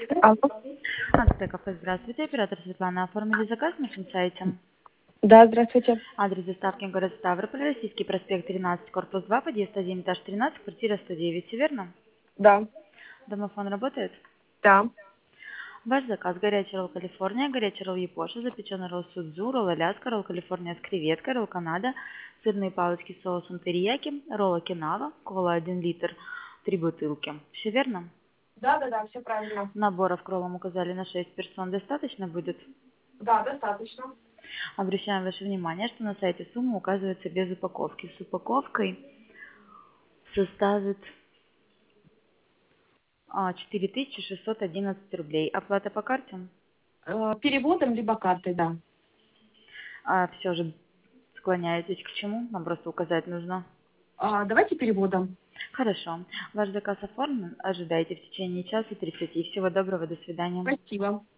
Алло. АТТ кафе, здравствуйте. Оператор Светлана. Оформили заказ на нашем сайте. Да, здравствуйте. Адрес доставки город Ставрополь, Российский проспект 13, корпус 2, подъезд 1, этаж 13, квартира 109. Все верно? Да. Домофон работает? Да. Ваш заказ: горячий ролл Калифорния, горячий ролл Япоша, запеченный ролл Судзу, ролл Аляска, ролл Калифорния с креветкой, ролл Канада, сырные палочки с соусом терияки, ролл Окинава, кола 1 литр, 3 бутылки. Все верно? Да, все правильно. Наборов к роллам указали на 6 персон. Достаточно будет? Да, достаточно. Обращаем ваше внимание, что на сайте сумма указывается без упаковки. С упаковкой составит 4611 рублей. Оплата по карте? Переводом либо картой, да. Все же склоняетесь к чему? Нам просто указать нужно. Давайте переводом. Хорошо. Ваш заказ оформлен. Ожидайте в течение часа 30. Всего доброго. До свидания. Спасибо.